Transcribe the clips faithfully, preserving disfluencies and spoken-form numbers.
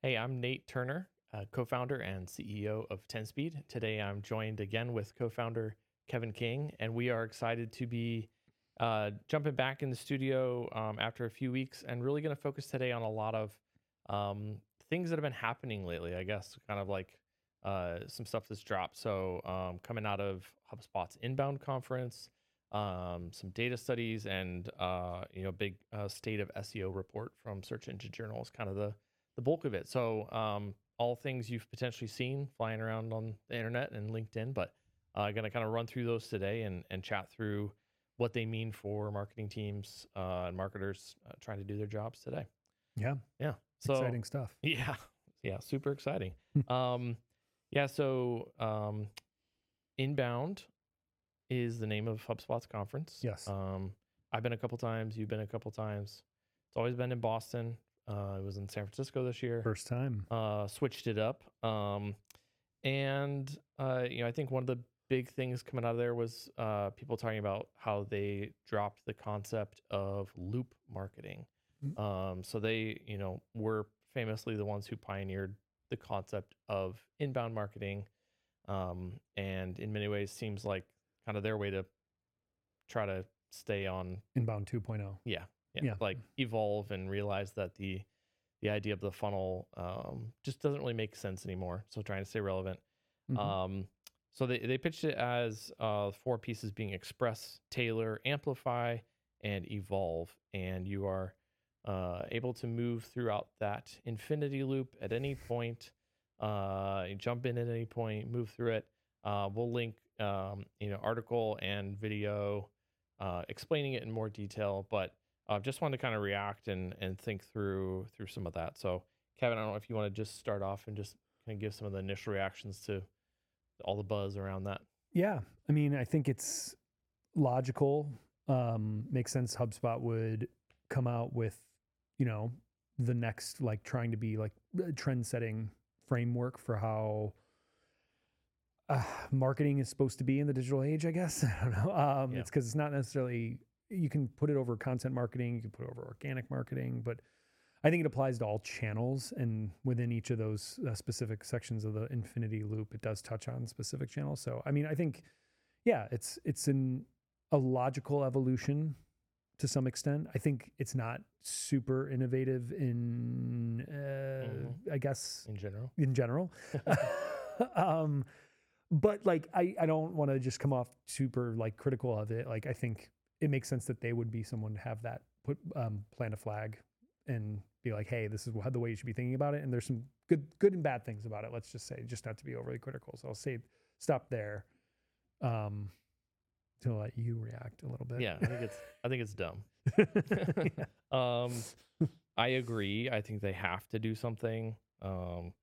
Hey, I'm Nate Turner, uh, co-founder and C E O of ten Speed. Today, I'm joined again with co-founder Kevin King, and we are excited to be uh, jumping back in the studio um, after a few weeks, and really going to focus today on a lot of um, things that have been happening lately. I guess kind of like uh, some stuff that's dropped. So um, coming out of HubSpot's Inbound conference, um, some data studies, and uh, you know, big uh, state of S E O report from Search Engine Journal is kind of the the bulk of it. So um, all things you've potentially seen flying around on the internet and LinkedIn, but I'm uh, going to kind of run through those today and, and chat through what they mean for marketing teams uh, and marketers uh, trying to do their jobs today. Yeah. Yeah. So Exciting stuff. yeah, yeah, super exciting. um, yeah. So um, Inbound is the name of HubSpot's conference. Yes. Um, I've been a couple times. You've been a couple times. It's always been in Boston. Uh, it was in San Francisco this year. First time. Uh, switched it up. Um, and, uh, you know, I think one of the big things coming out of there was uh, people talking about how they dropped the concept of loop marketing. Mm. Um, so they, you know, were famously the ones who pioneered the concept of inbound marketing. Um, and in many ways seems like kind of their way to try to stay on Inbound two point oh. yeah, yeah, Yeah. like evolve and realize that the the idea of the funnel um, just doesn't really make sense anymore. So trying to stay relevant. Mhm. Um, so they, they pitched it as uh, four pieces being express, tailor, amplify, and evolve. And you are uh, able to move throughout that infinity loop at any point. Uh, you jump in at any point, move through it. Uh, we'll link um, you know article and video uh, explaining it in more detail, but uh, just wanted to kind of react and and think through through some of that. So Kevin, I don't know if you want to just start off and just kind of give some of the initial reactions to all the buzz around that. Yeah. I mean, I think it's logical. Um, makes sense. HubSpot would come out with, you know, the next, like trying to be like a trend setting framework for how uh, marketing is supposed to be in the digital age, I guess. I don't know. Um, Yeah. It's because it's not necessarily, you can put it over content marketing, you can put it over organic marketing, but I think it applies to all channels, and within each of those uh, specific sections of the infinity loop, it does touch on specific channels. So, I mean, I think, yeah, it's it's an a logical evolution to some extent. I think it's not super innovative in, uh, Mhm. I guess, In general. in general. um, but like, I I don't want to just come off super like critical of it. Like, I think it makes sense that they would be someone to have that put um, plant a flag and be like, hey, this is the way you should be thinking about it. And there's some good, good and bad things about it. Let's just say, just not to be overly critical. So I'll say, stop there, um, to let you react a little bit. Yeah, I think it's I think it's dumb. Yeah. um, I agree. I think they have to do something. Um,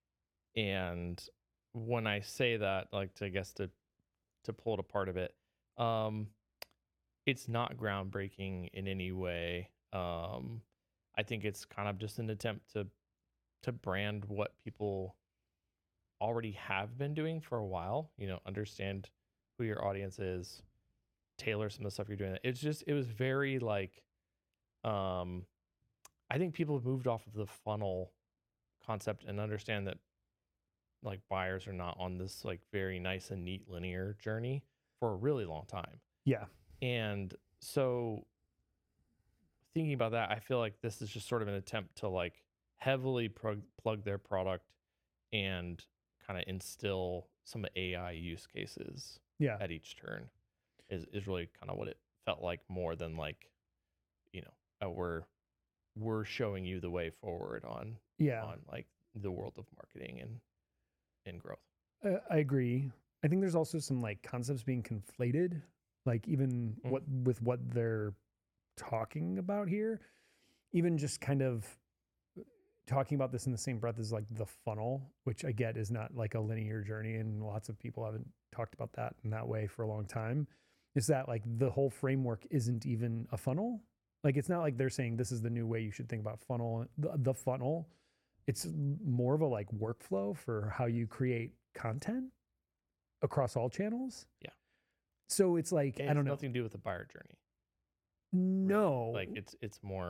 and when I say that, like to I guess to to pull it apart a bit, um, it's not groundbreaking in any way. Um, I think it's kind of just an attempt to to brand what people already have been doing for a while. You know, understand who your audience is, tailor some of the stuff you're doing. It's just it was very like, um, I think people have moved off of the funnel concept and understand that like buyers are not on this like very nice and neat linear journey for a really long time. Yeah. And so thinking about that, I feel like this is just sort of an attempt to like heavily plug, plug their product and kind of instill some A I use cases Yeah. at each turn is, is really kind of what it felt like more than like, you know, uh, we're, we're showing you the way forward on, Yeah. on like the world of marketing and, and growth. Uh, I agree. I think there's also some like concepts being conflated, like even Mm. what with what they're talking about here, even just kind of talking about this in the same breath as like the funnel, which I get is not like a linear journey, and lots of people haven't talked about that in that way for a long time. Is that like the whole framework isn't even a funnel? Like it's not like they're saying this is the new way you should think about funnel, the, the funnel. It's more of a like workflow for how you create content across all channels. Yeah. So it's like, It I has don't know. nothing to do with the buyer journey. No. Like it's, it's more,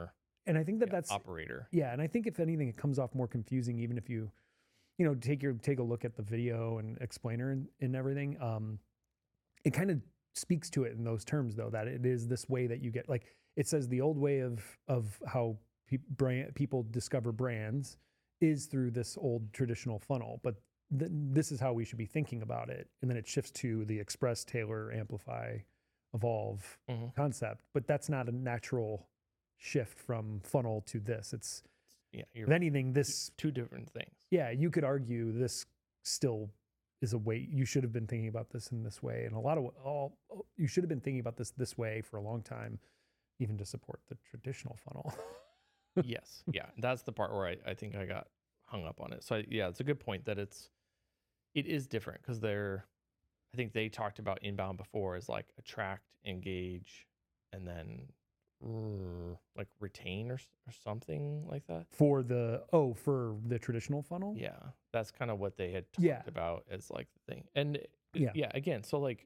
and I think that yeah, that's operator. yeah, and I think if anything, it comes off more confusing, even if you, you know, take your take a look at the video and explainer and, and everything. Um, it kind of speaks to it in those terms, though, that it is this way that you get, like it says, the old way of of how pe- brand, people discover brands is through this old traditional funnel, but th- this is how we should be thinking about it. And then it shifts to the express, tailor, amplify, evolve Mm-hmm. concept, but that's not a natural shift from funnel to this. It's, Yeah, you're if anything, this, two different things. yeah, you could argue this still is a way you should have been thinking about this in this way. And a lot of all, you should have been thinking about this this way for a long time, even to support the traditional funnel. Yes, yeah, that's the part where I, I think I got hung up on it. So I, yeah, it's a good point that it's it is different because they're I think they talked about inbound before as like attract, engage, and then uh, like retain or, s- or something like that. For the, oh, for the traditional funnel? Yeah, that's kind of what they had talked Yeah. about as like the thing. And it- Yeah. yeah, again, so like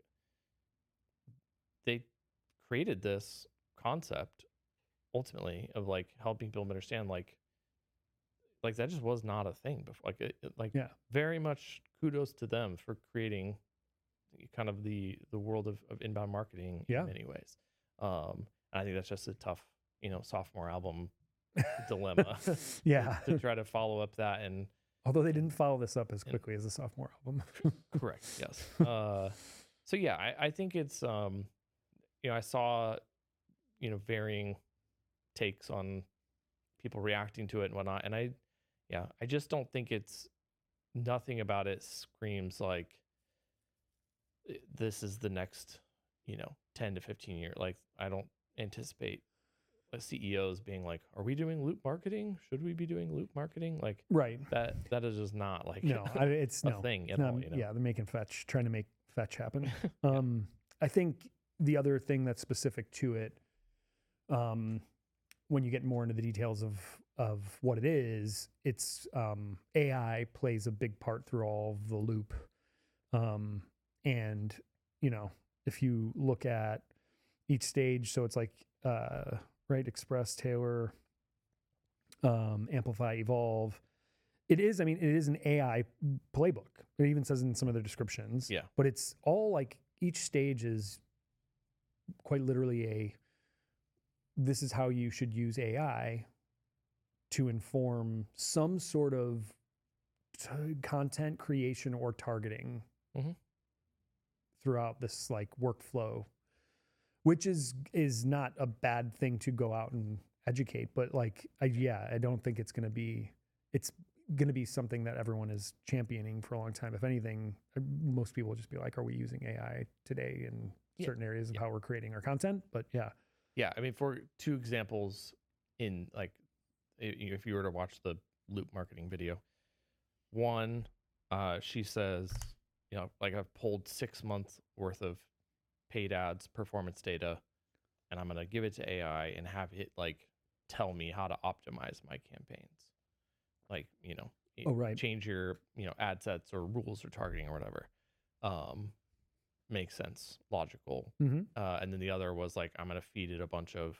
they created this concept ultimately of like helping people understand like like that just was not a thing before. Like it, it- like Yeah. very much kudos to them for creating kind of the the world of, of inbound marketing Yeah. in many ways. Um, and I think that's just a tough, you know, sophomore album dilemma Yeah. to try to follow up that and Although they didn't follow this up as And- quickly as the sophomore album. correct. Yes. Uh, so yeah, I, I think it's um, you know, I saw, you know, varying takes on people reacting to it and whatnot, and I, yeah, I just don't think it's nothing about it screams like i- this is the next, you know, ten to fifteen year. Like I don't anticipate uh, C E Os being like, "Are we doing loop marketing? Should we be doing loop marketing?" Like Right. that. That is just not like No, I, it's a no. thing at No, all. You know? Yeah, they're making fetch, trying to make fetch happen. Um, I think the other thing that's specific to it, um, when you get more into the details of of what it is, it's um, A I plays a big part through all of the loop. Um, and you know, if you look at each stage, so it's like uh, right, express, tailor, um, amplify, evolve. It is, I mean, it is an A I playbook. It even says in some of the descriptions. Yeah. But it's all like each stage is quite literally a this is how you should use A I to inform some sort of t- content creation or targeting Mhm. throughout this like workflow, which is is not a bad thing to go out and educate. But like, I, yeah, I don't think it's going to be it's going to be something that everyone is championing for a long time. If anything, uh, most people will just be like, are we using A I today in Yeah. certain areas of Yeah. how we're creating our content? But yeah, Yeah, I mean, for two examples in like, i- if you were to watch the loop marketing video, one, uh, she says, you know, like I've pulled six months worth of paid ads performance data, and I'm gonna give it to A I and have it like tell me how to optimize my campaigns, like you know, y- Oh, right. change your you know ad sets or rules or targeting or whatever. Um, makes sense, logical. mm-hmm. Uh, and then the other was like, I'm going to feed it a bunch of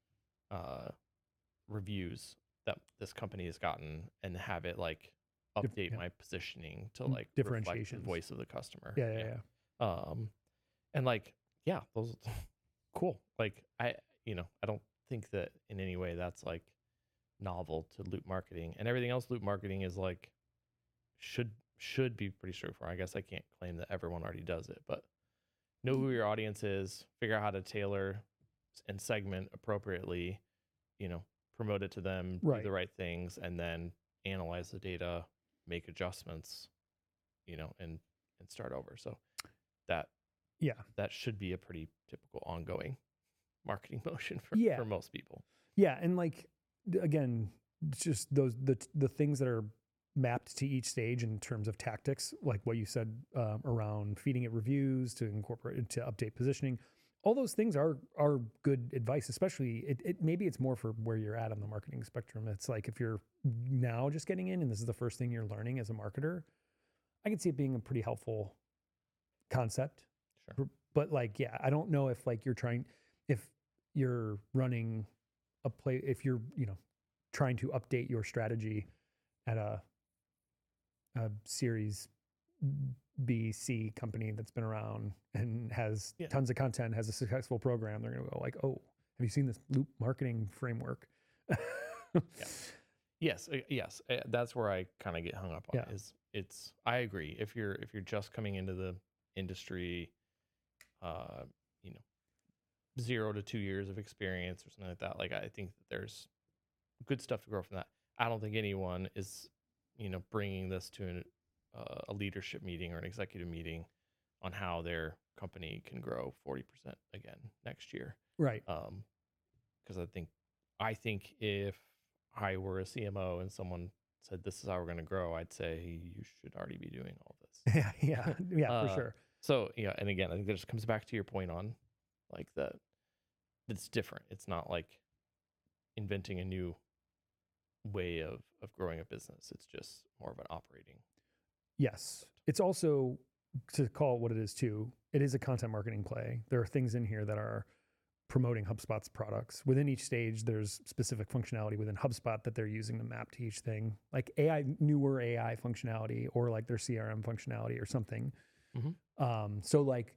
uh, reviews that this company has gotten and have it like Dif- update yeah. my positioning to Mm, like reflect the differentiations. voice of the customer. yeah, yeah, yeah. Um, and like, yeah, those cool. Like I, you know, I don't think that in any way that's like novel to loop marketing, and everything else loop marketing is like should should be pretty straightforward. I guess I can't claim that everyone already does it, but know who your audience is, figure out how to tailor s- and segment appropriately, you know, promote it to them, Right. do the right things, and then analyze the data, make adjustments, you know, and and start over. So that Yeah. that should be a pretty typical ongoing marketing motion for, Yeah. for most people. Yeah, and like d- again, it's just those the the things that are mapped to each stage in terms of tactics, like what you said um, around feeding it reviews to incorporate it to update positioning. All those things are are good advice, especially it, it maybe it's more for where you're at on the marketing spectrum. It's like if you're now just getting in and this is the first thing you're learning as a marketer, I can see it being a pretty helpful concept. Sure. But like, yeah, I don't know if like you're trying if you're running a play if you're, you know, trying to update your strategy at a, a series B, C company that's been around and has Yeah. tons of content, has a successful program, they're going to go like, oh, have you seen this Loop marketing framework? Yeah. Yes, uh, yes, uh, that's where I kind of get hung up on. Yeah. Is it's I agree. If you're if you're just coming into the industry, uh, you know, zero to two years of experience or something like that, like I think that there's good stuff to grow from that. I don't think anyone is, you know, bringing this to an, uh, a leadership meeting or an executive meeting on how their company can grow forty percent again next year. Right. Um, because I think I think if I were a C M O and someone said this is how we're going to grow, I'd say you should already be doing all this. Yeah. Yeah. Yeah. Uh, for sure. So yeah, and again, I think that just comes back to your point on like that. It's different. It's not like inventing a new way of of growing a business. It's just more of an operating. Yes. It's also, to call it what it is too, it is a content marketing play. There are things in here that are promoting HubSpot's products. Within each stage, there's specific functionality within HubSpot that they're using to map to each thing, like A I, newer A I functionality, or like their C R M functionality or something. Mm-hmm. Um, so like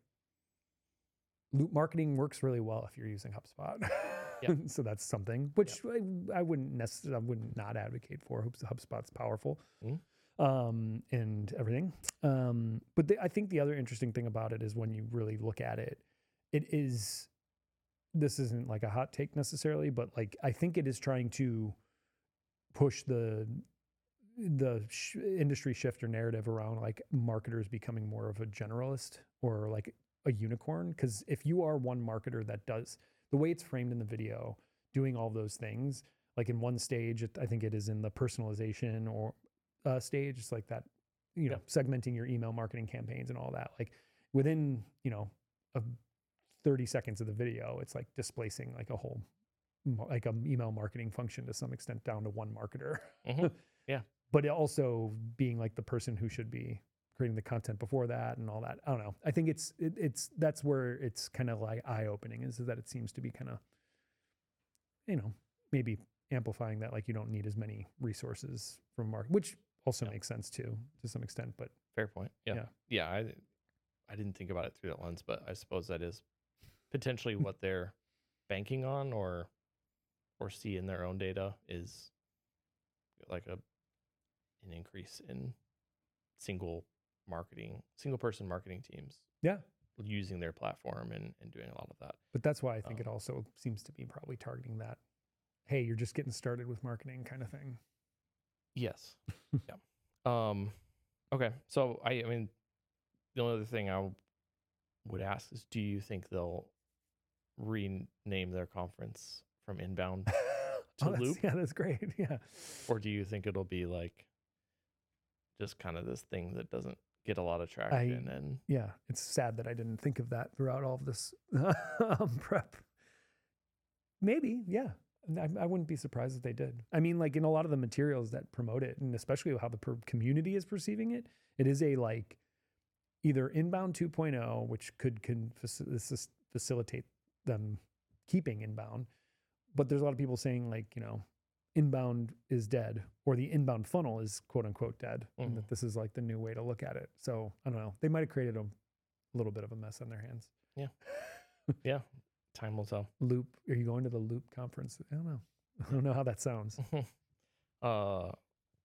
loop marketing works really well if you're using HubSpot. Yep. So that's something which I, I wouldn't necessarily, I wouldn't not advocate for. HubSpot's powerful. Mm-hmm. Um, and everything. Um, but the, I think the other interesting thing about it is when you really look at it, it is, this isn't like a hot take necessarily, but like, I think it is trying to push the, the sh- industry shift or narrative around like marketers becoming more of a generalist or like a unicorn. Cause if you are one marketer that does the way it's framed in the video, doing all those things, like in one stage, it, I think it is in the personalization or uh, stage. It's like that, you know, Yeah. segmenting your email marketing campaigns and all that. Like within, you know, a thirty seconds of the video, it's like displacing like a whole, like a email marketing function to some extent down to one marketer. Mm-hmm. Yeah. But it also being like the person who should be creating the content before that and all that. I don't know. I think it's, it, it's, that's where it's kind of like eye opening is that it seems to be kind of, you know, maybe amplifying that, like you don't need as many resources from market, which also Yeah. makes sense too, to some extent, but Fair point. Yeah. Yeah. Yeah. I, I didn't think about it through that lens, but I suppose that is potentially what they're banking on or, or see in their own data is like a, an increase in single marketing, single person marketing teams yeah. using their platform and, and doing a lot of that. But that's why I think Um, it also seems to be probably targeting that, hey, you're just getting started with marketing kind of thing. Yes. Yeah. Um, okay. So I, I mean, the only other thing I would ask is, do you think they'll rename their conference from Inbound to Oh, that's- Loop, Yeah, that's great. Yeah. or do you think it'll be like just kind of this thing that doesn't get a lot of traction? And Yeah. It's sad that I didn't think of that throughout all of this um, prep. Maybe. Yeah. I, I wouldn't be surprised if they did. I mean, like in a lot of the materials that promote it, and especially how the per- community is perceiving it, it is a like either Inbound two point oh, which could can faci- facilitate them keeping Inbound. But there's a lot of people saying like, you know, Inbound is dead, or the inbound funnel is quote unquote dead, Mhm. and that this is like the new way to look at it. So I don't know. They might have created a little bit of a mess on their hands. yeah, time will tell. Loop. Are you going to the Loop conference? I don't know. I don't know how that sounds. uh,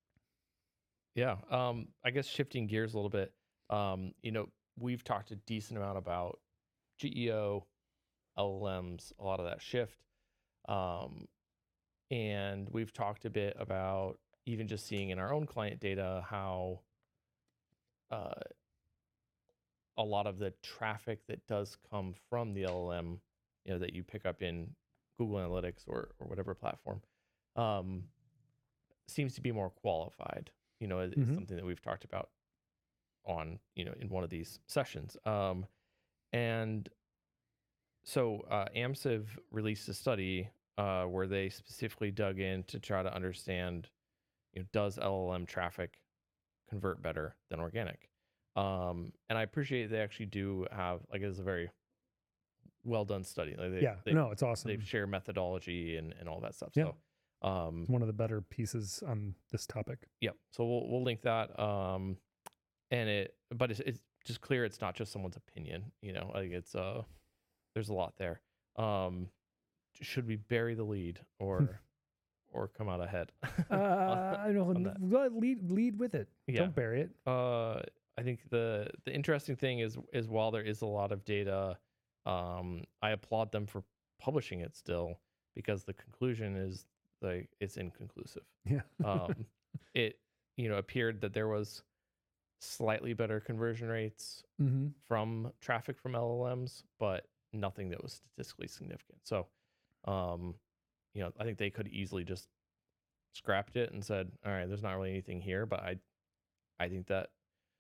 yeah. Um, I guess shifting gears a little bit. Um, you know, we've talked a decent amount about G E O, L L Ms, a lot of that shift. Um, and we've talked a bit about even just seeing in our own client data how uh, a lot of the traffic that does come from the L L M, you know, that you pick up in Google Analytics or or whatever platform, um, seems to be more qualified. You know, it's Mhm. something that we've talked about on, you know, in one of these sessions. Um, and so uh, AMSIV released a study uh, where they specifically dug in to try to understand, you know, does L L M traffic convert better than organic? Um, and I appreciate they actually do have, like, it's a very well done study. Like they, yeah, they, no, it's awesome. They share methodology and, and all that stuff. Yeah. So um, It's one of the better pieces on this topic. yeah. So we'll we'll link that. Um, and it, but it's it's just clear it's not just someone's opinion. You know, like it's uh, there's a lot there. Um, should we bury the lead or or come out ahead? uh, I don't know. Lead lead with it. Yeah. Don't bury it. Uh, I think the the interesting thing is is while there is a lot of data, um, I applaud them for publishing it still, because the conclusion is like it's inconclusive. Yeah. um, it you know appeared that there was slightly better conversion rates Mm-hmm. from traffic from L L Ms, but nothing that was statistically significant. So, um, you know, I think they could easily just scrapped it and said, all right, there's not really anything here, but I, I think that,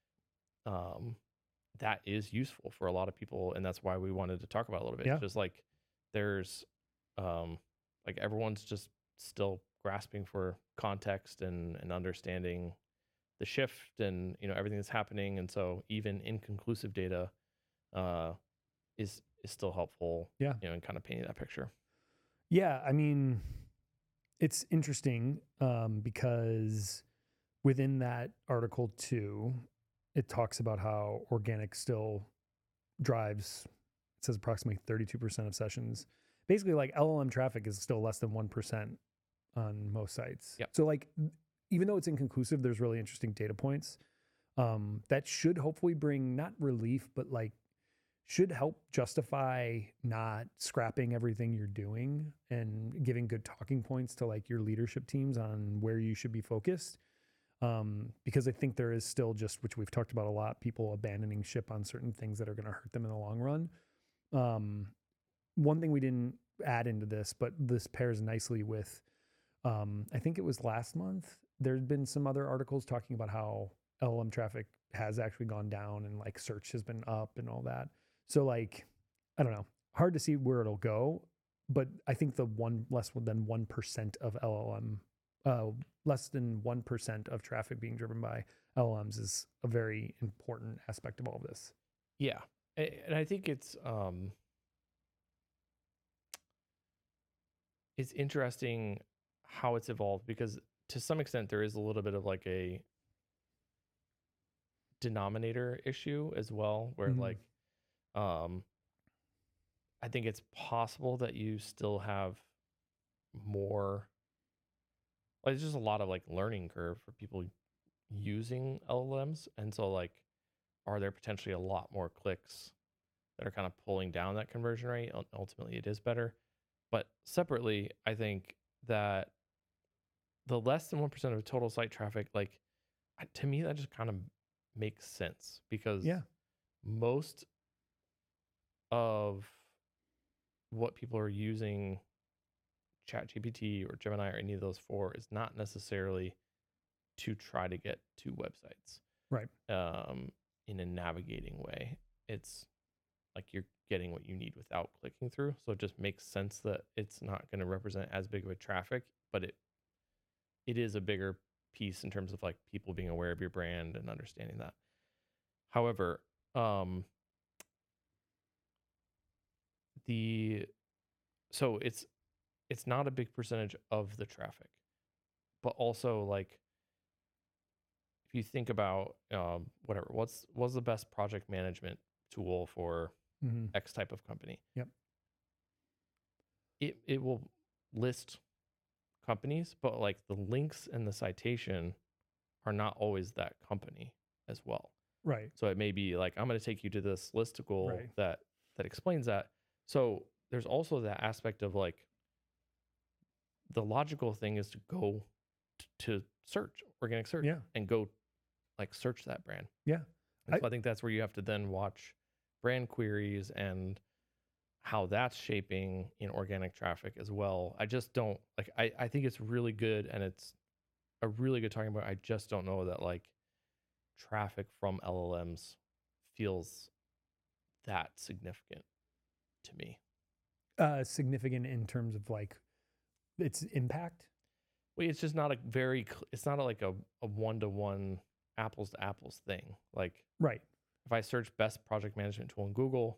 um, that is useful for a lot of people. And that's why we wanted to talk about it a little bit. Yeah. Just like there's, um, like everyone's just still grasping for context and, and understanding the shift and, you know, everything that's happening. And so even inconclusive data, uh, is, is still helpful, Yeah. you know, in kind of painting that picture. Yeah. I mean, it's interesting um, because within that article too, it talks about how organic still drives, it says approximately thirty-two percent of sessions. Basically, like L L M traffic is still less than one percent on most sites. Yep. So like, even though it's inconclusive, there's really interesting data points um, that should hopefully bring not relief, but like should help justify not scrapping everything you're doing and giving good talking points to like your leadership teams on where you should be focused. Um, because I think there is still just, which we've talked about a lot, people abandoning ship on certain things that are going to hurt them in the long run. Um, one thing we didn't add into this, but this pairs nicely with, um, I think it was last month, there's been some other articles talking about how L L M traffic has actually gone down and like search has been up and all that. So like, I don't know, hard to see where it'll go, but I think the one less than one percent of L L M, uh, less than one percent of traffic being driven by L L Ms is a very important aspect of all of this. Yeah. And I think it's, um, it's interesting how it's evolved, because to some extent there is a little bit of like a denominator issue as well, where Mhm. like, um, I think it's possible that you still have more, like, there's just a lot of like learning curve for people using L L Ms. And so like, are there potentially a lot more clicks that are kind of pulling down that conversion rate? Ul- Ultimately, it is better. But separately, I think that the less than one percent of total site traffic, like I- to me, that just kind of makes sense, because Yeah. most of what people are using ChatGPT or Gemini or any of those for is not necessarily to try to get to websites, Right. um, in a navigating way. It's like you're getting what you need without clicking through. So it just makes sense that it's not going to represent as big of a traffic, but it it is a bigger piece in terms of like people being aware of your brand and understanding that. However, um, the so it's it's not a big percentage of the traffic, but also like if you think about um, whatever, what's what's the best project management tool for Mm-hmm. X type of company? Yep. It it will list companies, but like the links and the citation are not always that company as well. Right. So it may be like, I'm going to take you to this listicle Right. that that explains that. So there's also that aspect of like the logical thing is to go t- to search organic search Yeah. and go like search that brand. Yeah. And I- so I think that's where you have to then watch brand queries and how that's shaping in organic traffic as well. I just don't like, I, I think it's really good and it's a really good talking about. I just don't know that like traffic from L L Ms feels that significant to me. Uh, significant in terms of like its impact. Well, it's just not a very, cl- it's not a, like a, a one-to-one apples to apples thing. Like Right. if I search best project management tool in Google,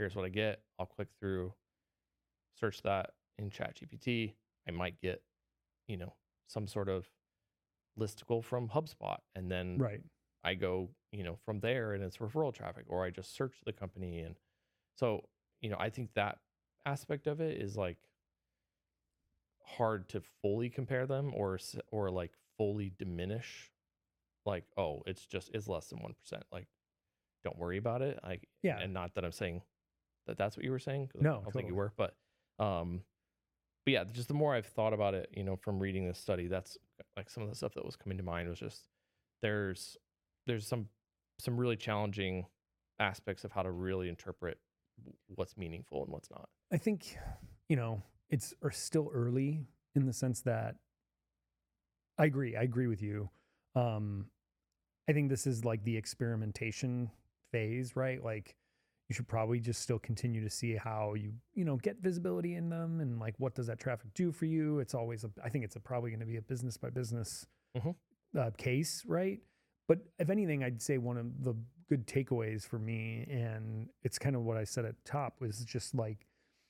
here's what I get. I'll click through, search that in ChatGPT. I might get, you know, some sort of listicle from HubSpot, and then Right. I go, you know, from there, and it's referral traffic, or I just search the company. And so, you know, I think that aspect of it is like hard to fully compare them, or s- or like fully diminish, like, oh, it's just it's less than one percent, like, don't worry about it. Like, Yeah. and not that I'm saying that that's what you were saying, 'cause No, I don't think you totally. were, but um but yeah, just the more I've thought about it, you know, from reading this study, that's like some of the stuff that was coming to mind was just there's there's some some really challenging aspects of how to really interpret w- what's meaningful and what's not. I think, you know, it's are still early in the sense that I agree. I agree with you. Um, I think this is like the experimentation phase, right? Like you should probably just still continue to see how you, you know, get visibility in them and like what does that traffic do for you? It's always a, I think it's a, probably going to be a business by business Mhm. uh, case, right? But if anything, I'd say one of the good takeaways for me, and it's kind of what I said at the top, was just like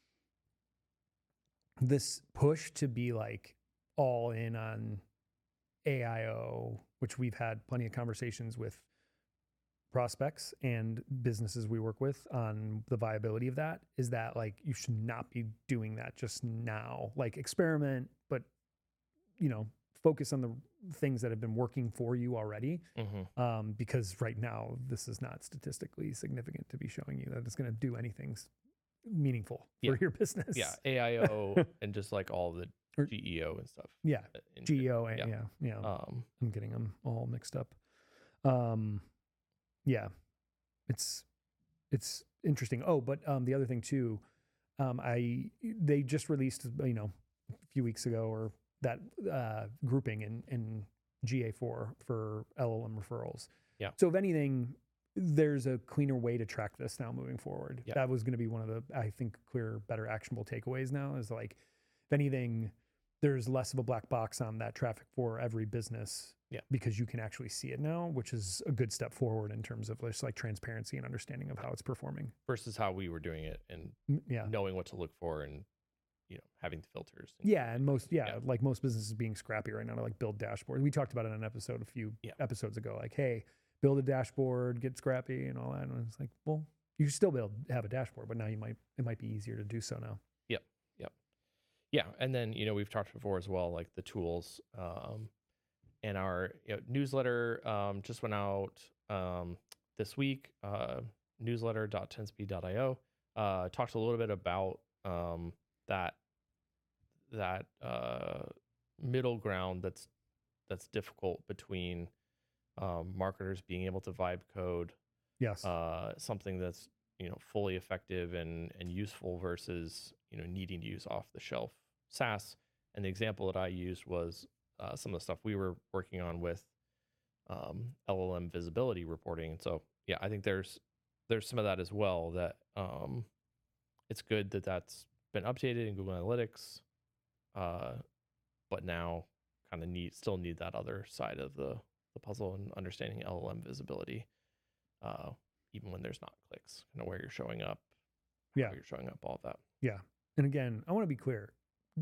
this push to be like all in on A I O, which we've had plenty of conversations with prospects and businesses we work with on the viability of that, is that like you should not be doing that just now. Like experiment, but you know, focus on the things that have been working for you already. Mhm. Um, because right now this is not statistically significant to be showing you that it's going to do anything s- meaningful Yeah. for your business. Yeah, A I O and just like all the Or- G E O and stuff. Yeah. uh, in G E general. O. Yeah. Yeah. Yeah. Um I'm getting them all mixed up. Um, yeah, it's it's interesting. Oh, but um, the other thing too, um, I they just released, you know, a few weeks ago, or that uh, grouping in in G A four for L L M referrals. Yeah. So if anything, there's a cleaner way to track this now moving forward. Yeah. That was going to be one of the, I think, clear, better, actionable takeaways now. Is like, if anything, there's less of a black box on that traffic for every business. Yeah. Because you can actually see it now, which is a good step forward in terms of just like transparency and understanding of how it's performing. versus how we were doing it, and M- Yeah. knowing what to look for, and you know, having the filters. and Yeah. And most, yeah, Yeah. like most businesses being scrappy right now to like build dashboards. We talked about it in an episode a few Yeah. episodes ago, like, hey, build a dashboard, get scrappy and all that. And it's like, well, you should still be able to have a dashboard, but now you might, it might be easier to do so now. Yeah, and then, you know, we've talked before as well, like the tools. Um, and our, you know, newsletter um, just went out um, this week. Uh, newsletter dot ten speed dot io uh, talked a little bit about um, that that uh, middle ground that's that's difficult between um, marketers being able to vibe code Yes. uh, something that's, you know, fully effective and and useful versus, you know, needing to use off the shelf SaaS. And the example that I used was uh, some of the stuff we were working on with um, L L M visibility reporting. And so yeah, I think there's there's some of that as well, that um, it's good that that's been updated in Google Analytics, uh, but now kind of need still need that other side of the the puzzle and understanding L L M visibility. Uh, even when there's not clicks, kind of where you're showing up, how Yeah. you're showing up, all of that. Yeah. And again, I want to be clear.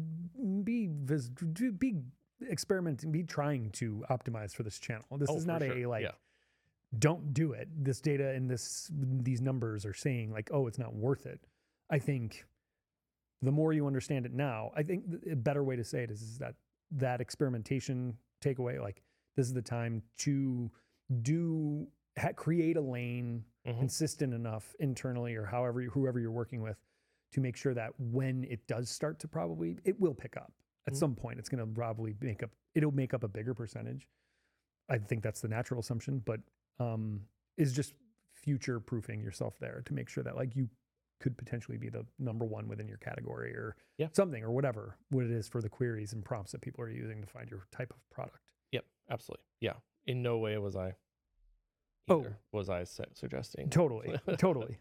Be vis- do- be experimenting, be trying to optimize for this channel. This Oh, is for not a sure. like Yeah. don't do it. This data and this these numbers are saying like, oh, it's not worth it. I think the more you understand it now, I think th- a better way to say it is, is that that experimentation takeaway, like this is the time to do ha- create a lane Mhm. consistent enough internally, or however you- whoever you're working with, to make sure that when it does start to, probably it will pick up at Mhm. some point. It's going to probably make up, it'll make up a bigger percentage. I think that's the natural assumption, but um, is just future proofing yourself there to make sure that like you could potentially be the number one within your category, or Yeah. something, or whatever, what it is for the queries and prompts that people are using to find your type of product. Yep. Absolutely. Yeah. In no way was I. Oh. Either was I su- suggesting. Totally. Totally.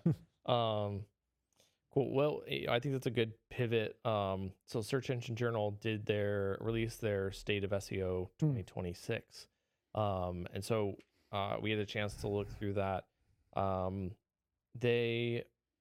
Um, cool. Well, eh, I think that's a good pivot. Um, so Search Engine Journal did their release their State of S E O Hmm. twenty twenty-six. Um, and so uh, we had a chance to look through that. Um, they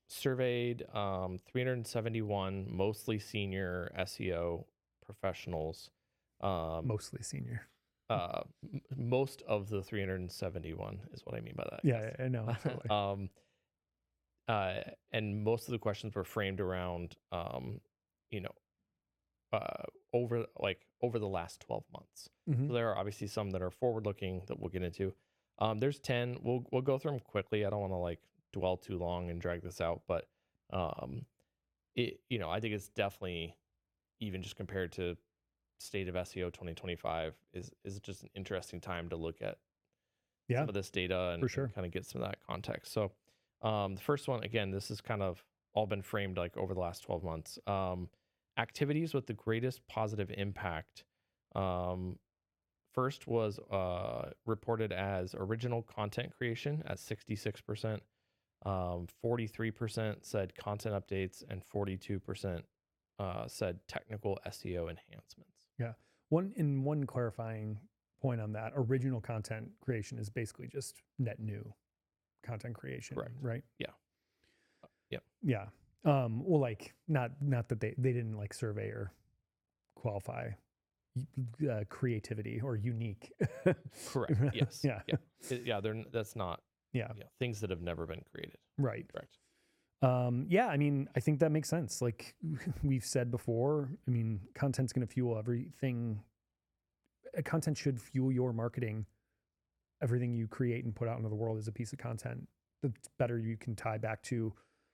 surveyed um, three hundred seventy-one mostly senior S E O professionals. Um, Mostly senior. uh, m- most of the three hundred seventy-one is what I mean by that. Yeah, yes. I know. Totally. um, uh, and most of the questions were framed around, um, you know, uh, over like over the last twelve months. Mhm. So there are obviously some that are forward looking that we'll get into. Um, there's ten. We'll we'll go through them quickly. I don't want to like dwell too long and drag this out, but um, it you know I think it's definitely, even just compared to state of S E O twenty twenty-five, is is just an interesting time to look at Yeah, some of this data and, for sure. and kind of get some of that context. So um, the first one, again, this is kind of all been framed like over the last twelve months. Um, activities with the greatest positive impact. Um, first was uh, reported as original content creation at sixty-six percent. Um, forty-three percent said content updates, and forty-two percent uh, said technical S E O enhancements. One in one clarifying point on that, original content creation is basically just net new content creation, Correct. right? Yeah. Uh, yeah. Yeah. Um, well, like not not that they they didn't like survey or qualify uh, creativity or unique. Correct. Yes. Yeah. Yeah. It- yeah. They're n- that's not Yeah. yeah, things that have never been created. Right. Correct. Um, yeah, I mean, I think that makes sense. Like we've said before, I mean, content's going to fuel everything. Uh, Content should fuel your marketing. Everything you create and put out into the world is a piece of content. The better you can tie back to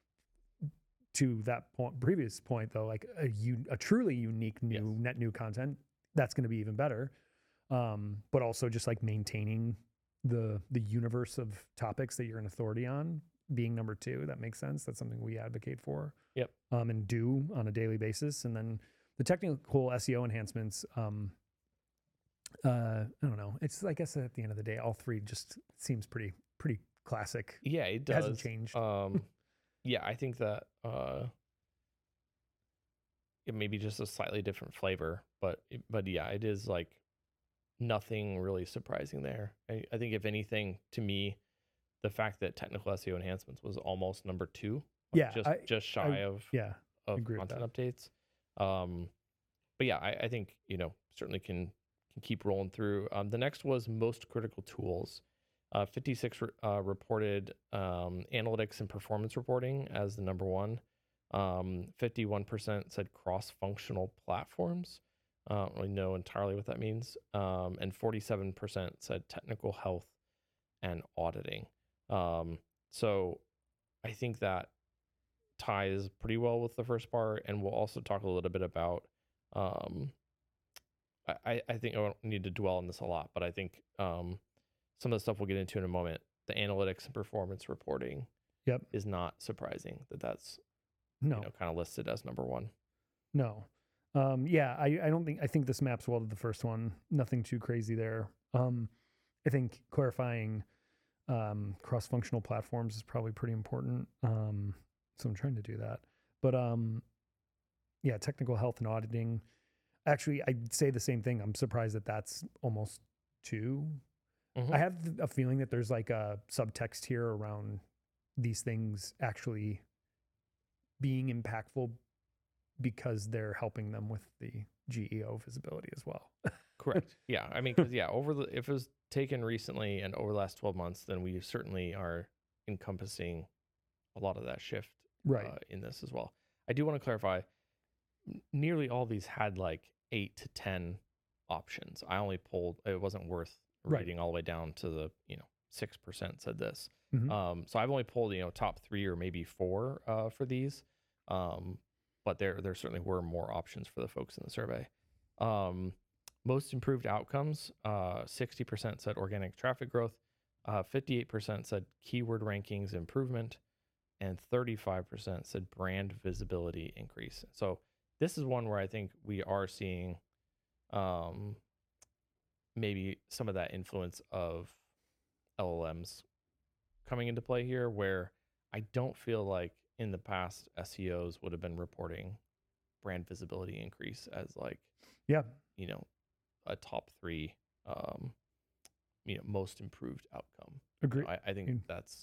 to that point, previous point, though, like a, un, a truly unique new Yes. net new content, that's going to be even better. Um, but also just like maintaining the the universe of topics that you're an authority on being number two, that makes sense. That's something we advocate for. Yep. Um, and do on a daily basis. And then the technical S E O enhancements, um, uh, I don't know. It's, I guess at the end of the day, all three just seems pretty, pretty classic. Yeah, it It does. hasn't changed. Um, yeah, I think that uh, it may be just a slightly different flavor, but it- but yeah, it is like nothing really surprising there. I, I think if anything, to me, the fact that technical S E O enhancements was almost number two, like Yeah, just I- just shy I- of yeah. of agree with content updates. Um, but yeah, I, I think you know certainly can can keep rolling through. Um, the next was most critical tools. Uh, fifty-six re- uh, reported um, analytics and performance reporting as the number one. Um, fifty-one percent said cross-functional platforms. I don't really know entirely what that means. Um, and forty-seven percent said technical health and auditing. Um, so I think that ties pretty well with the first part, and we'll also talk a little bit about. Um, I, I think I don't need to dwell on this a lot, but I think um, some of the stuff we'll get into in a moment, the analytics and performance reporting, Yep. is not surprising that that's No, you know kind of listed as number one. no. Um, yeah, I, I don't think, I think this maps well to the first one. Nothing too crazy there. Um, I think clarifying um, cross-functional platforms is probably pretty important. Um, so I'm trying to do that. But um, yeah, technical health and auditing. Actually, I'd say the same thing. I'm surprised that that's almost two. Mhm. I have a feeling that there's like a subtext here around these things actually being impactful because they're helping them with the G E O visibility as well. Correct. Yeah. I mean, because yeah, over the if it was taken recently and over the last twelve months, then we certainly are encompassing a lot of that shift Right. uh, in this as well. I do want to clarify. n- Nearly all these had like eight to ten options. I only pulled. It wasn't worth Right. reading all the way down to the you know six percent said this. Mhm. Um, so I've only pulled you know top three or maybe four uh, for these. Um, but there there certainly were more options for the folks in the survey. Um, most improved outcomes, uh, sixty percent said organic traffic growth, uh, fifty-eight percent said keyword rankings improvement, and thirty-five percent said brand visibility increase. So this is one where I think we are seeing um, maybe some of that influence of L L Ms coming into play here, where I don't feel like in the past S E Os would have been reporting brand visibility increase as like, Yeah. you know, a top three, um, you know, most improved outcome. Agree. I, I think Mm. that's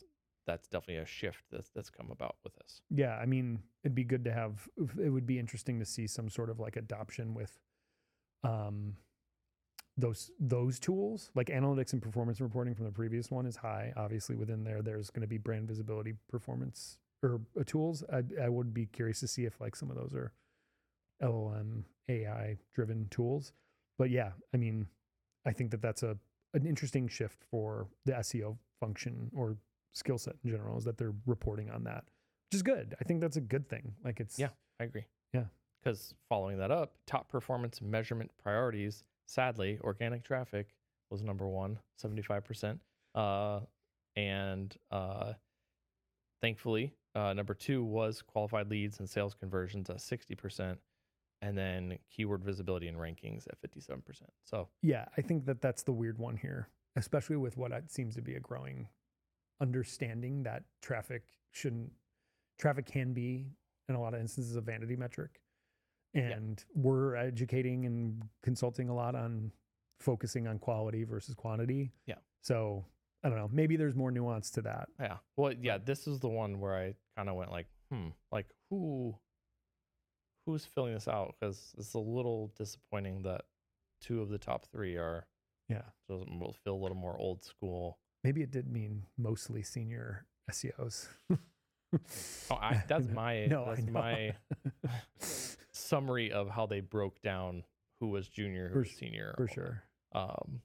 that's definitely a shift that's that's come about with this. Yeah, I mean, it'd be good to have. It would be interesting to see some sort of like adoption with, um, those those tools. Like analytics and performance reporting from the previous one is high. Obviously, within there, there's going to be brand visibility, performance, or uh, tools. I I would be curious to see if like some of those are L L M A I driven tools. But yeah, I mean, I think that that's a an interesting shift for the S E O function or skill set in general, is that they're reporting on that, which is good. I think that's a good thing. Like it's Yeah, I agree. Yeah. Because following that up, top performance measurement priorities, sadly, organic traffic was number one, seventy-five percent. Uh, and uh, thankfully, uh, number two was qualified leads and sales conversions at sixty percent. And then keyword visibility and rankings at fifty-seven percent. So Yeah, I think that that's the weird one here, especially with what it seems to be a growing understanding that traffic shouldn't, traffic can be in a lot of instances a vanity metric. And yeah. we're educating and consulting a lot on focusing on quality versus quantity. Yeah. So I don't know, maybe there's more nuance to that. Yeah. Well, yeah, this is the one where I kind of went like, hmm, like who, who's filling this out? Because it's a little disappointing that two of the top three are, yeah, so will feel a little more old school. Maybe it did mean mostly senior S E Os. oh, I, that's my no, that's my summary of how they broke down who was junior, who for, was senior. For sure. Um,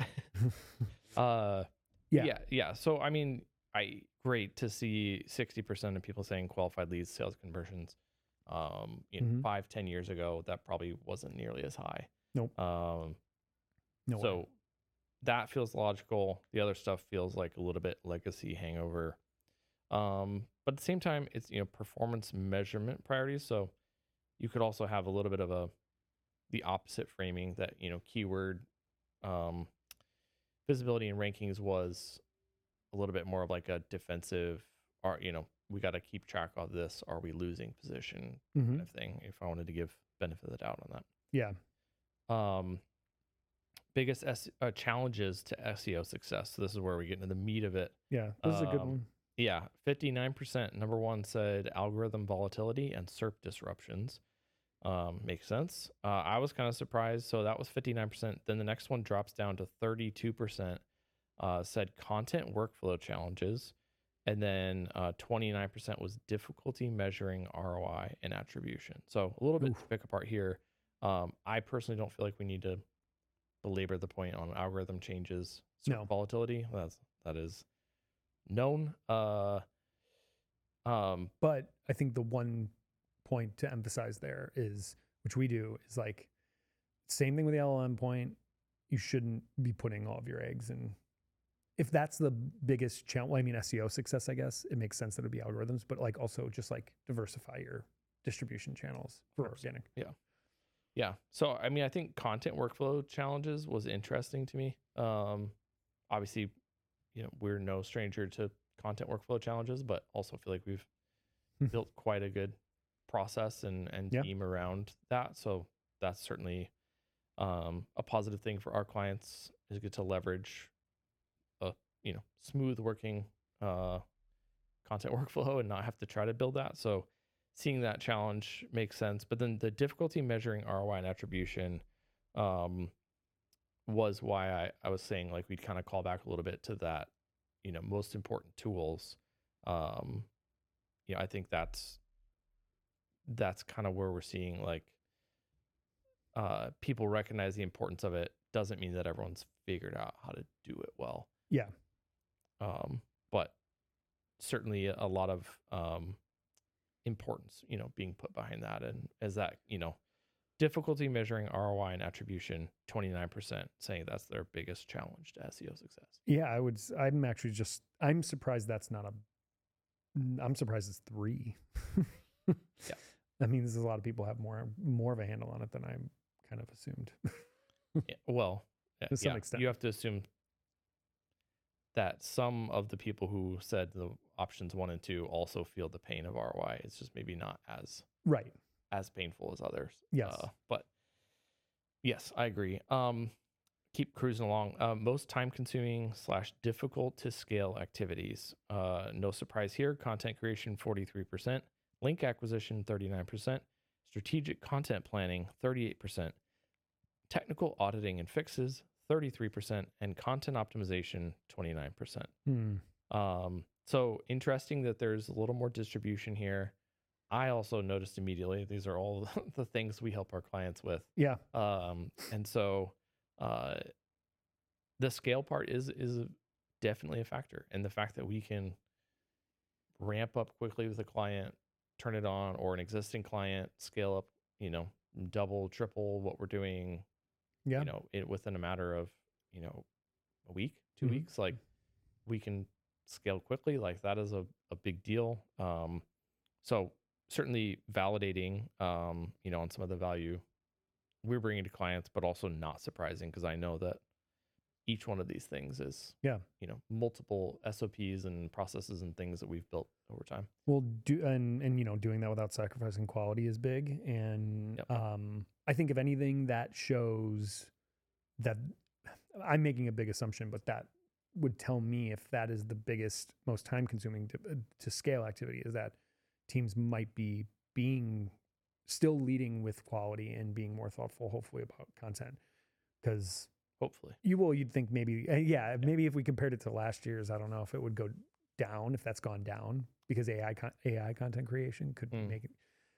uh, yeah, yeah, yeah. So I mean, I great to see sixty percent of people saying qualified leads, sales conversions. Um, you know, mm-hmm. five, ten years ago, that probably wasn't nearly as high. Nope. Um, no so way. that feels logical. The other stuff feels like a little bit legacy hangover. Um, but at the same time, it's, you know, performance measurement priorities. So you could also have a little bit of a, the opposite framing that, you know, keyword, um, visibility and rankings was a little bit more of like a defensive, or, you know, we got to keep track of this. Are we losing position mm-hmm. kind of thing? If I wanted to give benefit of the doubt on that. Yeah. Um, biggest S- uh, challenges to S E O success. So this is where we get into the meat of it. Yeah. This is um, a good one. Yeah. fifty-nine percent. Number one said algorithm volatility and SERP disruptions. Um, makes sense. Uh, I was kind of surprised. So that was fifty-nine percent. Then the next one drops down to thirty-two percent. Uh, said content workflow challenges. And then uh, twenty-nine percent was difficulty measuring R O I and attribution. So a little bit Oof. to pick apart here. Um, I personally don't feel like we need to belabor the point on algorithm changes. No. Volatility. That's, that is known. Uh, um, but I think the one point to emphasize there is, which we do, is like, same thing with the L L M point. You shouldn't be putting all of your eggs in. If that's the biggest challenge, well, I mean, S E O success, I guess it makes sense that it'd be algorithms, but like also just like diversify your distribution channels for organic. Yeah. Yeah. So, I mean, I think content workflow challenges was interesting to me. Um, obviously, you know, we're no stranger to content workflow challenges, but also feel like we've built quite a good process and, and yeah. team around that. So that's certainly um, a positive thing for our clients, is get to leverage a, you know, smooth working uh, content workflow and not have to try to build that. So seeing that challenge makes sense. But then the difficulty measuring R O I and attribution um, was why I, I was saying like we'd kind of call back a little bit to that, you know, most important tools. Um, you know, I think that's that's kind of where we're seeing like uh, people recognize the importance of it. Doesn't mean that everyone's figured out how to do it well. Yeah. Um, but certainly a lot of um, importance, you know, being put behind that. And as that, you know, difficulty measuring R O I and attribution, twenty-nine percent saying that's their biggest challenge to S E O success. Yeah, I would, I'm actually just, I'm surprised that's not a, I'm surprised it's three. Yeah. That means a lot of people have more, more of a handle on it than I kind of assumed. Yeah, well, to some yeah, extent. you have to assume that some of the people who said the options one and two also feel the pain of R O I. It's just maybe not as right as painful as others. Yes, uh, but yes, I agree. Um, keep cruising along. Uh, most time consuming slash difficult to scale activities. Uh, no surprise here. Content creation, forty-three percent. Link acquisition, thirty-nine percent. Strategic content planning, thirty-eight percent. Technical auditing and fixes, thirty-three percent. And content optimization, twenty-nine percent. Hmm. Um, so interesting that there's a little more distribution here. I also noticed immediately, these are all the things we help our clients with. Yeah. Um, and so uh, the scale part is is definitely a factor. And the fact that we can ramp up quickly with a client, turn it on, or an existing client, scale up, you know, double, triple what we're doing, Yeah. you know, it within a matter of, you know, a week, two Mhm. weeks, like we can scale quickly. Like that is a, a big deal. Um, so certainly validating, um, you know, on some of the value we're bringing to clients, but also not surprising because I know that each one of these things is, Yeah. you know, multiple S O Ps and processes and things that we've built over time. Well, do and and you know, doing that without sacrificing quality is big. And Yep. um, I think if anything, that shows that I'm making a big assumption, but that would tell me if that is the biggest, most time consuming to, uh, to scale activity is that teams might be being still leading with quality and being more thoughtful, hopefully, about content. Because Hopefully. you will, you'd think maybe, uh, yeah, maybe if we compared it to last year's, I don't know if it would go down, if that's gone down, because A I con- A I content creation could Mm. make it.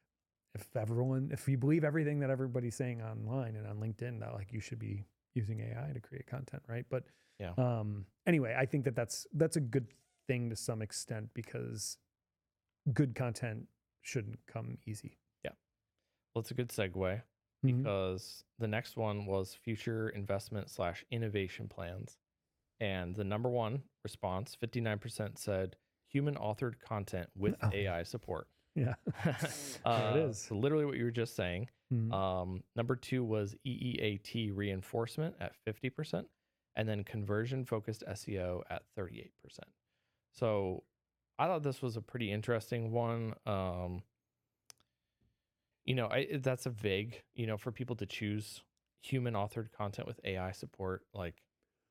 If everyone, if you believe everything that everybody's saying online and on LinkedIn, that like you should be using A I to create content, right? But Yeah. um, anyway, I think that that's that's a good thing to some extent because good content shouldn't come easy. Well, it's a good segue Mhm. because the next one was future investment slash innovation plans. And the number one response, fifty-nine percent said human authored content with Oh. A I support. Yeah, uh, there it is. So literally what you were just saying. Mhm. Um, number two was E E A T reinforcement at fifty percent, and then conversion focused S E O at thirty-eight percent. So I thought this was a pretty interesting one. Um, you know, I, that's a vague, you know, for people to choose human authored content with A I support. Like,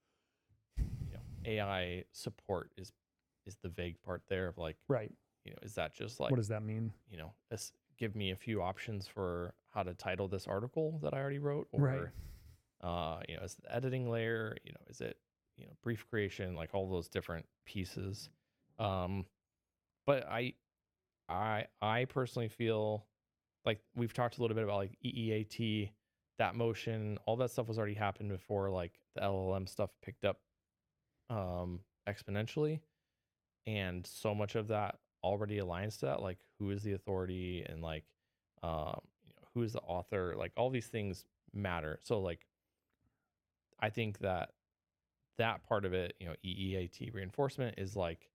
you know, A I support is is the vague part there of like, Right. you know, is that just like, What does that mean? you know, this, give me a few options for how to title this article that I already wrote, or, Right. uh, you know, is the editing layer, you know, is it, you know, brief creation, like all those different pieces. Um, but I, I, I personally feel like we've talked a little bit about like E E A T, that motion, all that stuff was already happened before like the L L M stuff picked up um, exponentially. And so much of that already aligns to that, like who is the authority and like, um, you know, who is the author, like all these things matter. So like, I think that that part of it, you know, E E A T reinforcement is like,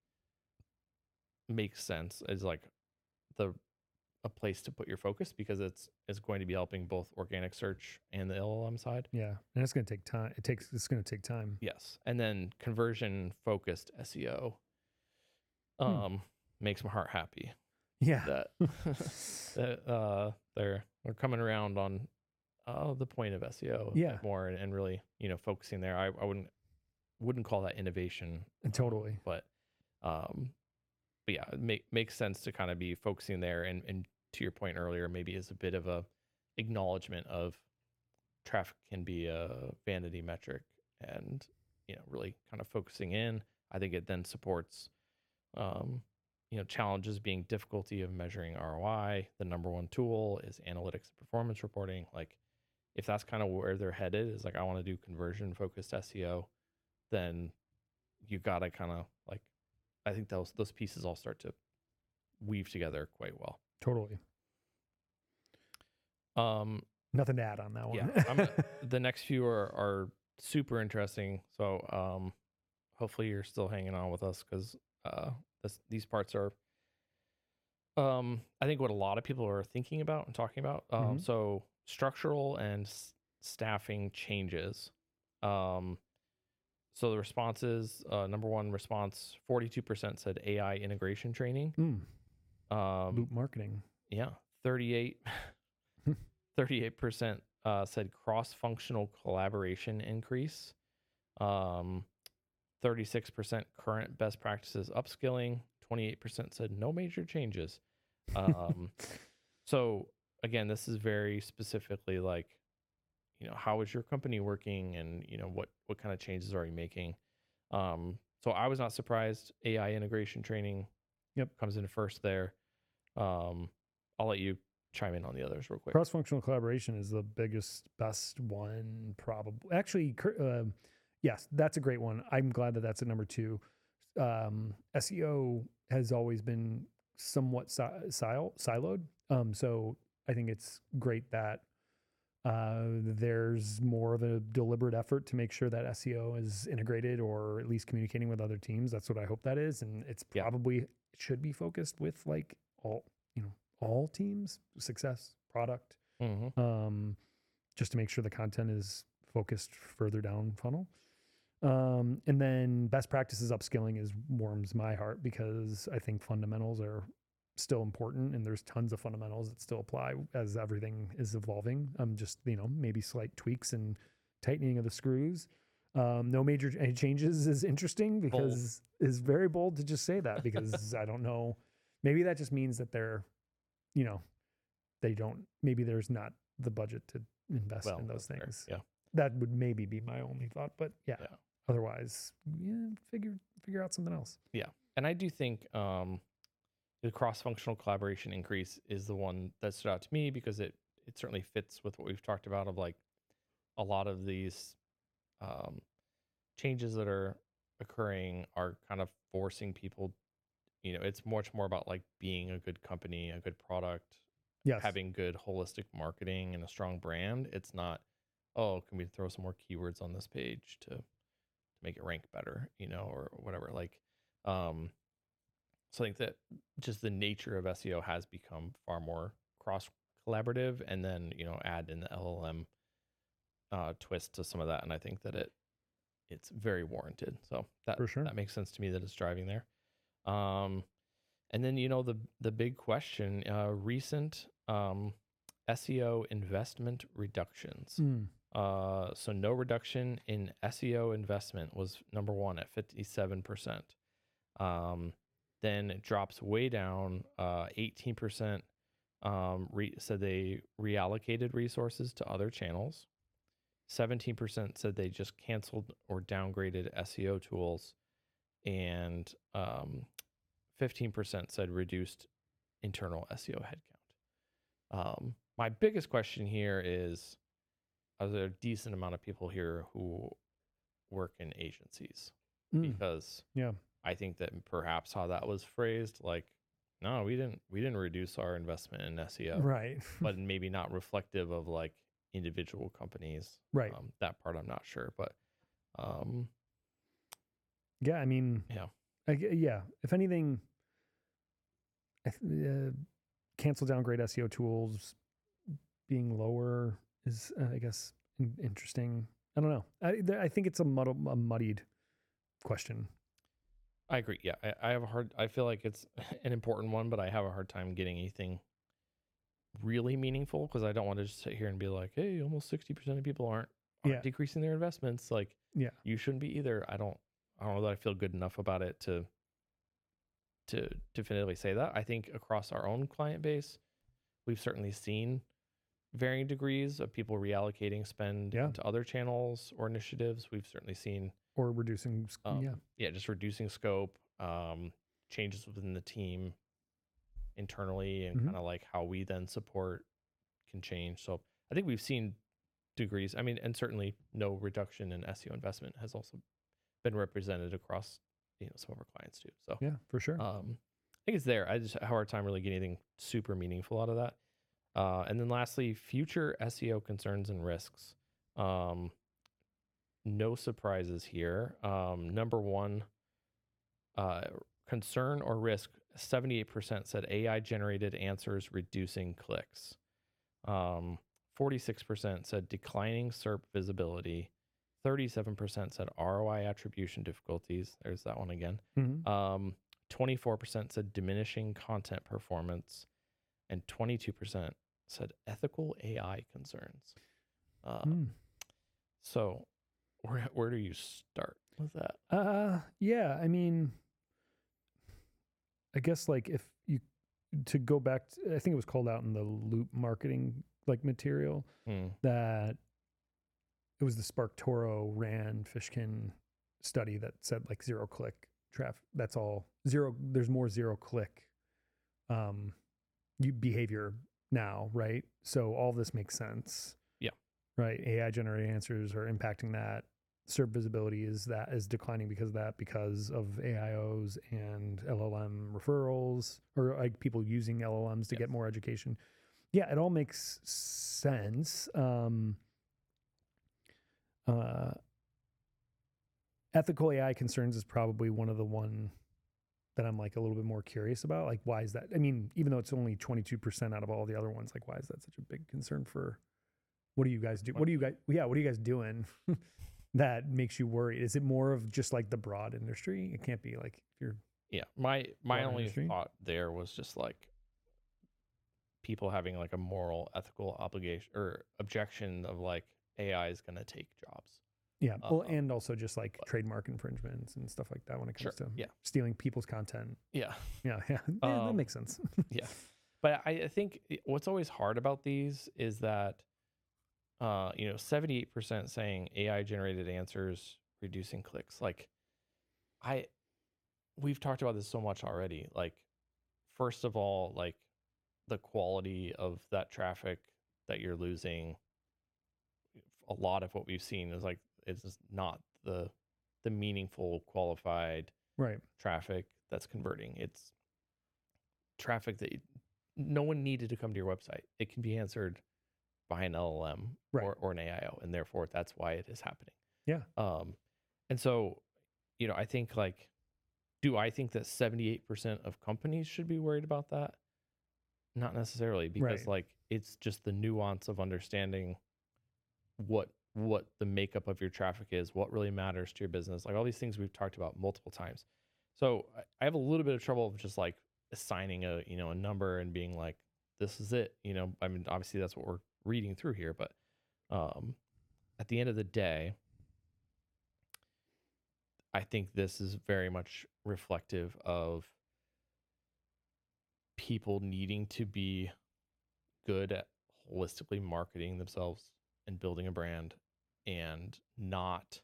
makes sense, is like the a place to put your focus because it's it's going to be helping both organic search and the L L M side. Yeah, and it's going to take time. It takes. It's going to take time. Yes, and then conversion focused S E O Hmm. um makes my heart happy Yeah. that that uh they're they're coming around on uh the point of S E O a bit Yeah. more and, and really, you know, focusing there. I, I wouldn't wouldn't call that innovation, Totally. but um but yeah, it make, makes sense to kind of be focusing there. And, and to your point earlier, maybe is a bit of a acknowledgement of traffic can be a vanity metric and, you know, really kind of focusing in. I think it then supports, um, you know, challenges being difficulty of measuring R O I. The number one tool is analytics and performance reporting. Like if that's kind of where they're headed is like, I want to do conversion focused S E O, then you got to kind of like, I think those those pieces all start to weave together quite well. Totally. Um, Nothing to add on that one. yeah, I'm, the next few are, are super interesting. So um, hopefully you're still hanging on with us because uh, this, these parts are, um, I think what a lot of people are thinking about and talking about. Um, Mhm. So structural and s- staffing changes. Um, so the responses, uh, number one response, forty-two percent said A I integration training. Mm, Um, loop marketing. yeah, thirty-eight, thirty-eight percent uh, said cross-functional collaboration increase. Um, thirty-six percent current best practices upskilling. twenty-eight percent said no major changes. Um, so again, this is very specifically like, you know, how is your company working, and you know what what kind of changes are you making? Um, so I was not surprised. A I integration training, Yep, comes in first there. Um, I'll let you chime in on the others real quick. cross-functional collaboration is the biggest, best one, probably. Actually, cur- uh, yes, that's a great one. I'm glad that that's at number two. Um, S E O has always been somewhat si- sil- siloed, um, so I think it's great that uh, there's more of a deliberate effort to make sure that S E O is integrated or at least communicating with other teams. That's what I hope that is, and it's Yeah. probably it should be focused with like all you know all teams, success, product, Mm-hmm. um, just to make sure the content is focused further down funnel. Um, and then best practices upskilling is warms my heart because I think fundamentals are still important, and there's tons of fundamentals that still apply as everything is evolving. Um, just, you know, maybe slight tweaks and tightening of the screws. Um, no major ch- changes is interesting because is very bold to just say that because I don't know. Maybe that just means that they're, you know, they don't, maybe there's not the budget to invest Well, in those that's fair. things. Yeah. That would maybe be my only thought, but yeah, Yeah. otherwise, yeah, figure, figure out something else. And I do think um, the cross-functional collaboration increase is the one that stood out to me because it it certainly fits with what we've talked about of like a lot of these um, changes that are occurring are kind of forcing people. You know, it's much more about like being a good company, a good product, Yes. having good holistic marketing and a strong brand. It's not, oh, can we throw some more keywords on this page to, to make it rank better, you know, or whatever. Like, um, so I think that just the nature of S E O has become far more cross collaborative, and then, you know, add in the L L M uh, twist to some of that. And I think that it, it's very warranted. So that, For sure. that makes sense to me that it's driving there. Um, and then, you know, the, the big question, uh, recent, um, S E O investment reductions. Mm. Uh, so no reduction in S E O investment was number one at fifty-seven percent. Um, then it drops way down, uh, eighteen percent, um, re- said they reallocated resources to other channels. seventeen percent said they just canceled or downgraded S E O tools. And, um, fifteen percent said reduced internal S E O headcount. Um, my biggest question here is, are there a decent amount of people here who work in agencies? Mm. Because Yeah. I think that perhaps how that was phrased, like, no, we didn't, we didn't reduce our investment in S E O, Right. but maybe not reflective of like individual companies. Right. Um, that part I'm not sure, but um, Yeah. I mean, yeah, I g yeah. If anything, I th- uh, cancel downgrade S E O tools being lower is, uh, I guess, in- interesting. I don't know. I th- I think it's a, muddle, a muddied question. I agree. Yeah, I, I have a hard. I feel like it's an important one, but I have a hard time getting anything really meaningful because I don't want to just sit here and be like, "Hey, almost sixty percent of people aren't, aren't Yeah. decreasing their investments." Like, Yeah. you shouldn't be either. I don't. I don't know that I feel good enough about it to to definitively say that. I think across our own client base, we've certainly seen varying degrees of people reallocating spend Yeah. into other channels or initiatives. We've certainly seen Or reducing. s- um, yeah. yeah, just reducing scope, um, changes within the team internally, and Mhm. kind of like how we then support can change. So I think we've seen degrees. I mean, and certainly no reduction in S E O investment has also been represented across, you know, some of our clients too. So Yeah. For sure. um, I think it's there. I just have a hard time really getting anything super meaningful out of that. Uh, and then lastly, future S E O concerns and risks. Um, no surprises here. Um, number one, uh, concern or risk, seventy-eight percent said A I generated answers reducing clicks. Um, forty-six percent said declining S E R P visibility. thirty-seven percent said R O I attribution difficulties. There's that one again. Mhm. Um, twenty-four percent said diminishing content performance. And twenty-two percent said ethical A I concerns. Uh, Mm. So where where do you start with that? Uh, yeah. I mean, I guess like if you to go back, to, I think it was called out in the Loop marketing like material Hmm. that it was the SparkToro Rand Fishkin study that said like zero click traffic. That's all zero. There's more zero click um, you, behavior now, right? So all this makes sense. Yeah. Right. A I generated answers are impacting that. S E R P visibility is that is declining because of that, because of A I Os and L L M referrals, or like people using L L Ms to Yes. get more education. Yeah, it all makes sense. Um, uh, ethical A I concerns is probably one of the one that I'm like a little bit more curious about. Like, why is that? I mean, even though it's only twenty-two percent out of all the other ones, like, why is that such a big concern for? What do you guys do? What do you guys? Yeah, what are you guys doing that makes you worried? Is it more of just like the broad industry? It can't be like if you're Yeah. My my broad only industry. thought there was just like people having like a moral, ethical obligation or objection of like A I is going to take jobs. Yeah. Well, Um, and also just like but- trademark infringements and stuff like that when it Sure. comes to Yeah. stealing people's content. Yeah. Yeah. Yeah. yeah that Um, makes sense. Yeah. But I, I think i- what's always hard about these is that, uh, you know, seventy-eight percent saying A I generated answers reducing clicks. Like, I, we've talked about this so much already. Like, first of all, like the quality of that traffic that you're losing, a lot of what we've seen is like, it's just not the, the meaningful, qualified Right. traffic that's converting. It's traffic that you, no one needed to come to your website. It can be answered by an L L M Right. or, or an A I O, and therefore that's why it is happening. Yeah. Um, and so, you know, I think like, do I think that seventy-eight percent of companies should be worried about that? Not necessarily, because Right. like it's just the nuance of understanding what what the makeup of your traffic is, what really matters to your business, like all these things we've talked about multiple times. So I, I have a little bit of trouble of just like assigning a you know a number and being like, this is it. You know, I mean, obviously that's what we're reading through here, but um, at the end of the day, I think this is very much reflective of people needing to be good at holistically marketing themselves and building a brand, and not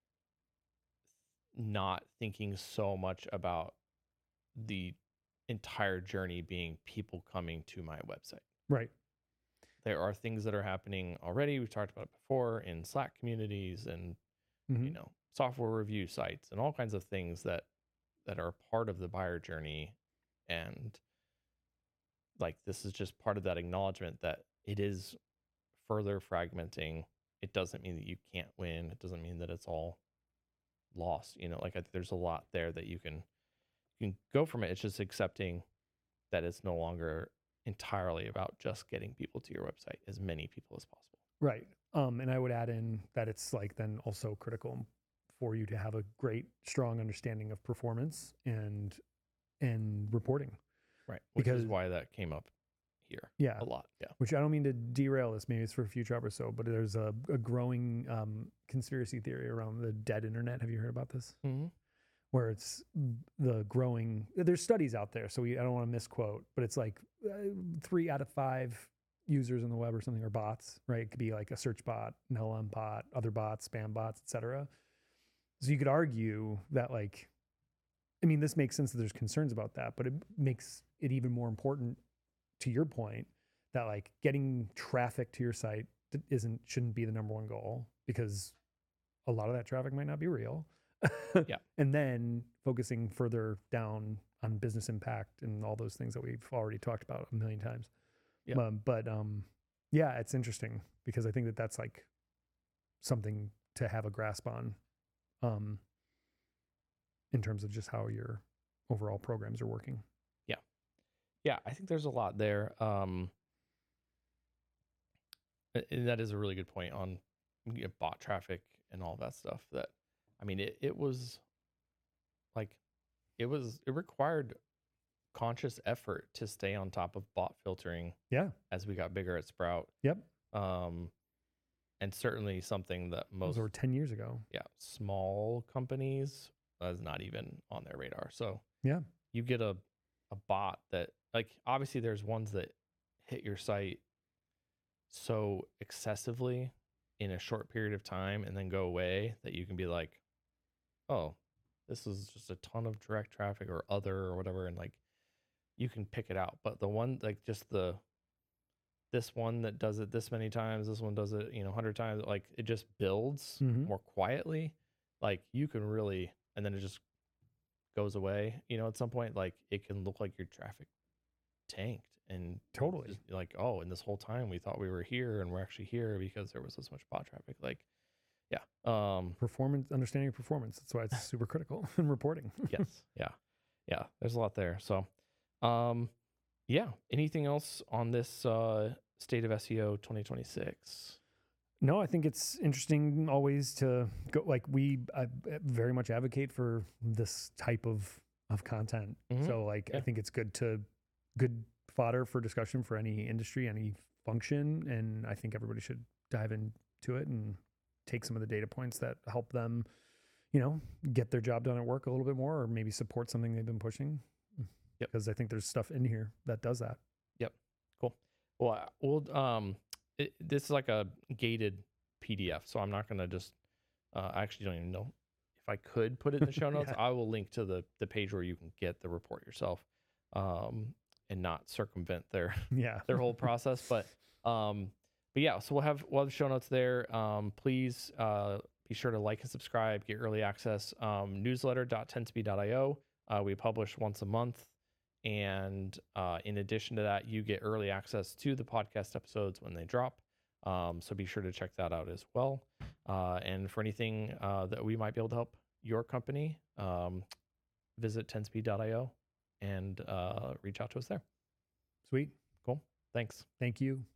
not thinking so much about the entire journey being people coming to my website. Right. There are things that are happening already. We've talked about it before in Slack communities and Mhm. you know software review sites and all kinds of things that that are part of the buyer journey. And like this is just part of that acknowledgement that it is further fragmenting. It doesn't mean that you can't win. It doesn't mean that it's all lost. You know, like I, there's a lot there that you can you can go from it. It's just accepting that it's no longer entirely about just getting people to your website, as many people as possible. Right. Um, and I would add in that it's like then also critical for you to have a great, strong understanding of performance and and reporting. Right. Which Because- is why that came up here Yeah. a lot. Yeah. Which I don't mean to derail this. Maybe it's for a future episode, but there's a, a growing um, conspiracy theory around the dead internet. Have you heard about this? Mm-hmm. Where it's the growing, there's studies out there, so we, I don't want to misquote, but it's like uh, three out of five users on the web or something are bots, right? It could be like a search bot, an L L M bot, other bots, spam bots, et cetera. So you could argue that like, I mean, this makes sense that there's concerns about that, but it makes it even more important to your point that like getting traffic to your site isn't, shouldn't be the number one goal, because a lot of that traffic might not be real. Yeah. And then focusing further down on business impact and all those things that we've already talked about a million times. Yeah. Um, but um, yeah, it's interesting because I think that that's like something to have a grasp on um, in terms of just how your overall programs are working. Yeah, I think there's a lot there. Um, a- and that is a really good point on you know, bot traffic and all that stuff. That, I mean, it, it was like, it was, it required conscious effort to stay on top of bot filtering Yeah. as we got bigger at Sprout. Yep. Um, and certainly something that Those most were ten years ago. yeah small companies is not even on their radar. So Yeah. you get a a bot that, like, obviously there's ones that hit your site so excessively in a short period of time and then go away that you can be like, oh, this is just a ton of direct traffic or other or whatever, and like you can pick it out. But the one, like, just the this one that does it this many times, this one does it, you know, a hundred times, like it just builds Mhm. more quietly. Like you can really, and then it just goes away, you know, at some point. Like it can look like your traffic tanked, and Totally. just like, oh, and this whole time we thought we were here and we're actually here because there was this much bot traffic. Like, yeah. Um, Performance, understanding of performance. That's why it's super critical in reporting. yes. Yeah. Yeah. There's a lot there. So, um, yeah. Anything else on this uh, State of S E O twenty twenty-six? No, I think it's interesting always to go, like we I very much advocate for this type of of content. Mhm. So like I Yeah. think it's good to good fodder for discussion for any industry, any function, and I think everybody should dive into it and take some of the data points that help them, you know, get their job done at work a little bit more, or maybe support something they've been pushing. Yep. Because I think there's stuff in here that does that. Cool. Well, I- we'll, um, it, this is like a gated P D F, so I'm not going to just, uh, I actually don't even know if I could put it in the show notes. Yeah. I will link to the, the page where you can get the report yourself, um, and not circumvent their, Yeah. their whole process. But, um, but yeah, so we'll have, we'll have show notes there. Um, please, uh, be sure to like and subscribe, get early access, um, newsletter dot ten speed dot io. Uh, we publish once a month. And uh, in addition to that, you get early access to the podcast episodes when they drop. Um, so be sure to check that out as well. Uh, and for anything uh, that we might be able to help your company, um, visit ten speed dot io and uh, reach out to us there. Sweet. Cool. Thanks. Thank you.